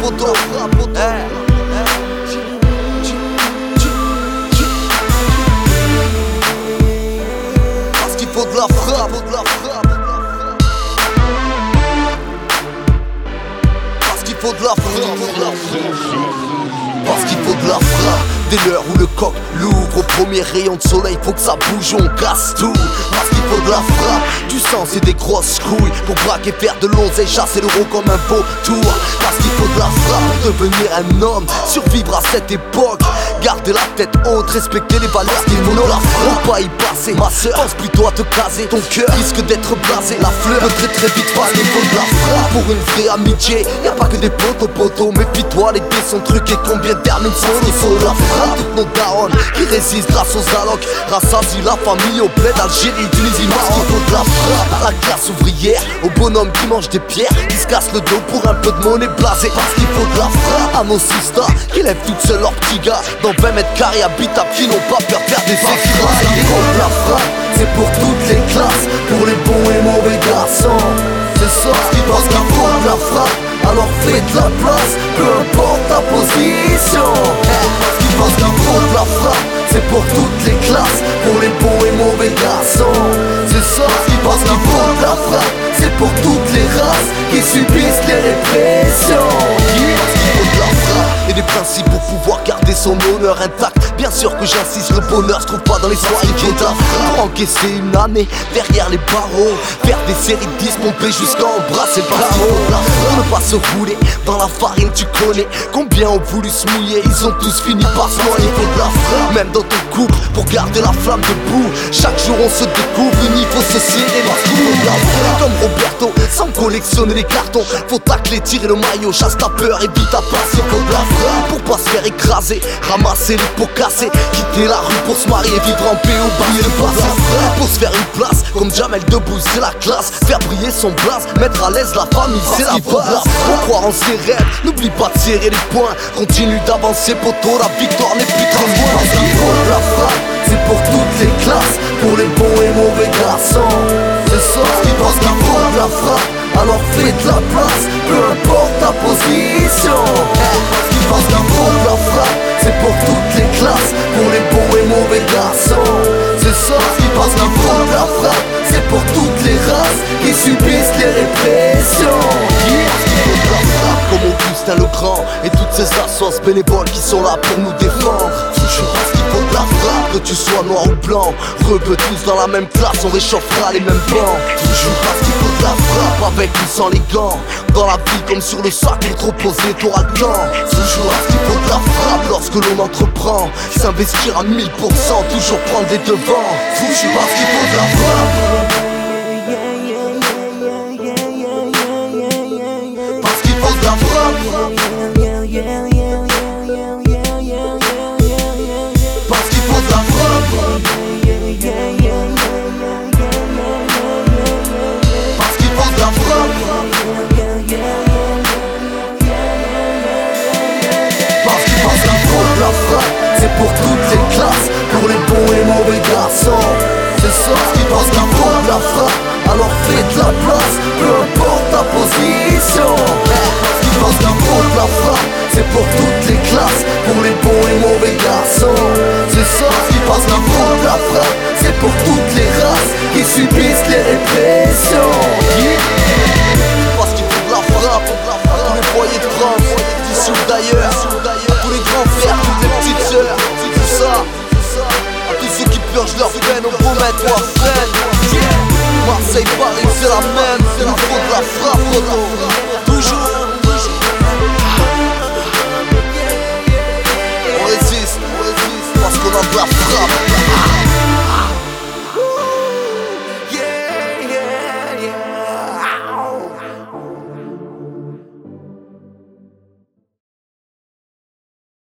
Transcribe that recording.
poto. Parce qu'il faut de la frappe. Parce qu'il faut de la frappe. Parce qu'il faut de la frappe. Dès l'heure où le coq l'ouvre au premier rayon de soleil, faut que ça bouge, on casse tout. Parce qu'il faut de la frappe, du sang c'est des grosses couilles. Pour braquer, faire de l'oseille, chasser l'euro comme un vautour. Parce qu'il faut de la frappe pour devenir un homme, survivre à cette époque. Garder la tête haute, respecter les valeurs qui nous la faut pas y passer. Ma soeur, pense plutôt à te caser. Ton cœur risque d'être blasé. La fleur peut très vite parce qu'il faut de la frappe. Pour une vraie amitié, y'a pas que des potos. Méfie-toi, les dés sont truqués. Combien d'armes sont il faut de la frappe. Toutes nos darons qui résistent grâce aux allocs. Rassasie la famille au bled d'Algérie, Tunisie, Maroc. Il faut de la frappe à la classe ouvrière, au bonhomme qui mange des pierres, qui se casse le dos pour un peu de monnaie blasée. Parce qu'il faut de la frappe à nos sisters qui lèvent toutes seules leurs petits gars dans 20 mètres carrés habitables, qui n'ont pas peur de faire des écrans. Il faut de la frappe, c'est pour toutes les classes, pour les bons et mauvais garçons. C'est ça qui pense qu'il faut de la frappe. Alors fais de la place, peu importe ta position. Parce qu'il faut de la frappe, c'est pour toutes les classes, pour les bons et mauvais garçons. C'est ça qui pense qu'il faut de la frappe, c'est pour toutes les races qui subissent les répressions. Parce qu'il faut de la frappe et des principes pour pouvoir garder son honneur intact. Bien sûr que j'insiste, le bonheur se trouve pas dans les soirées qui est là. Pour encaisser une année derrière les barreaux, faire des séries de 10, pomper jusqu'à embrasser le barreau. Pour ne pas se rouler dans la farine, tu connais combien ont voulu se mouiller, ils ont tous fini par se noyer. Il faut de la frappe, même dans ton couple, pour garder la flamme debout. Chaque jour on se découvre, il faut se serrer les coups. Comme Roberto, sans collectionner les cartons, faut tacler, tirer le maillot, chasse ta peur et vite ta place. Il faut de la frappe pour pas se faire écraser, ramasser les pots cassés, quitter la rue pour se marier, vivre en paix, oublier le passé. Pour se faire une place, comme Jamel Debbouze, c'est la classe. Faire briller son blaze, mettre à l'aise la famille, c'est la base. Pour croire en ses rêves, n'oublie pas de serrer les poings. Continue d'avancer, poto, la victoire n'est plus trop loin. Parce qu'il faut de la frappe, c'est pour toutes les classes, pour les bons et mauvais garçons. C'est ça qui pense qu'il faut de la frappe. Alors fais de la place, peu importe ta position. Parce qu'il pense qu'il faut de la frappe, c'est pour toutes les classes, pour les bons et mauvais garçons. C'est ça qui pense qu'il faut de la frappe, c'est pour toutes les races qui subissent les répressions. Parce qu'il faut de la frappe, comme Augustin le Grand et toutes ces assos bénévoles qui sont là pour nous défendre. Toujours parce qu'il faut de la frappe, que tu sois noir ou blanc, rebeux tous dans la même classe, on réchauffera les mêmes bancs. Toujours parce qu'il faut de la frappe, avec ou sans les gants, dans la vie comme sur le sac, pour te reposer t'auras le temps. Toujours parce qu'il faut de la frappe, lorsque l'on entreprend, s'investir à 1000%, toujours prendre les devants. Toujours parce qu'il faut de la frappe. Parce qu'il faut de la frappe. Parce qu'il faut de la frappe. Parce qu'il faut de la frappe. Parce qu'il faut de la frappe, c'est pour toutes les classes, pour les bons et mauvais garçons. C'est ça qui pense qu'il faut de la frappe. Alors fais de la place, peu importe ta position. Parce qu'il pense qu'il faut de la frappe, c'est pour toutes les classes, pour les bons et mauvais garçons. C'est ça qui pense qu'il faut de la frappe, c'est pour toutes les races qui subissent les répressions. Parce qu'il faut de la frappe, à tous les foyers de France, d'ici ou d'ailleurs, à tous les grands frères, toutes les petites sœurs, tout ça. À tous ceux qui purgent leur peine au beau maître ou à freine. Marseille, Paris, c'est la même, il nous faut de la frappe, poto. Toujours. On résiste, parce qu'on a de la frappe.